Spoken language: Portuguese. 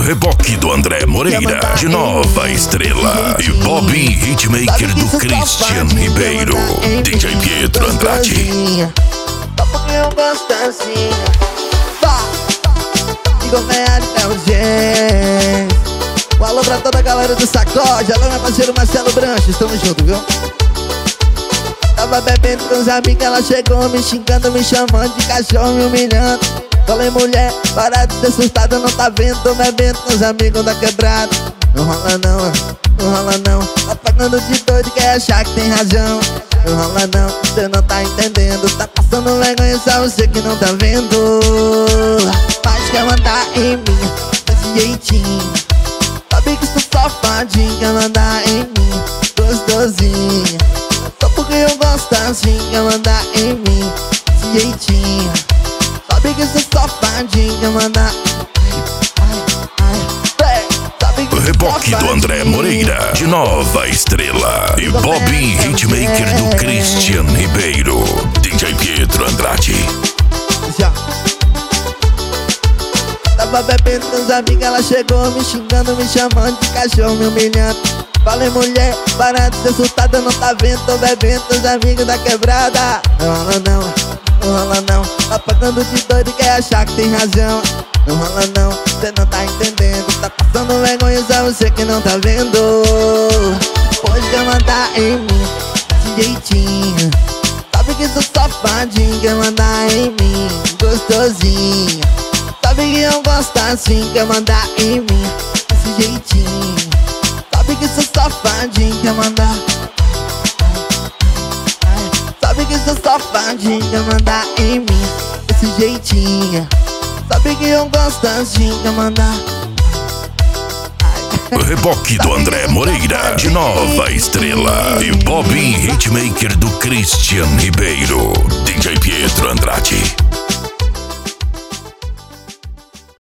Reboque do André Moreira, de Nova Estrela. E Bob Hitmaker do Christian Ribeiro. DJ Pietro Andrade. Só porque eu gosto assim. Igor Meia de G. Um alô pra toda a galera do Sacode. Alô meu parceiro Marcelo Branches, tamo junto, viu? Tava bebendo com os amigos, ela chegou me xingando, me chamando de cachorro, me humilhando. Falei, mulher, para de ser assustada, não tá vendo? Tô bebendo com os amigos da quebrada. Não rola não, não rola não. Tá pagando de doido, quer achar que tem razão. Não rola não, cê não tá entendendo. Tá passando vergonha, só você que não tá vendo. Mas quer mandar em mim, desse jeitinho. Sabe que sou safadinho, quer mandar em mim, gostosinho. Só porque eu gosto assim, quer mandar em mim, desse jeitinho. Sabe que sou safadinho, quer mandar. O Reboque do André Moreira, de Nova Estrela. E Bob Hitmaker do Christian Ribeiro. DJ Pietro Andrade. Já. Tava bebendo com os amigos, ela chegou me xingando, me chamando de cachorro, me humilhando. Falei, mulher, para de ser assustada, não tá vendo? Tô bebendo com os amigos da quebrada. Não rola não, não rola não. Tá pagando de doido, quer achar que tem razão. Não rola não, cê não tá entendendo. Tá passando vergonha, só você que não tá vendo. Pode quer mandar em mim, desse jeitinho. Sabe que sou safadinho, quer mandar em mim, gostosinho. Sabe que eu gosto assim, quer mandar em mim, desse jeitinho. Sabe que sou safadinho, quer mandar. Sabe que sou safadinho, quer mandar em mim, desse jeitinho. Sabe que eu gosto assim, quer mandar. O Reboque do André Moreira, de Nova Estrela. E Bob Hitmaker do Christian Ribeiro. DJ Pietro Andrade.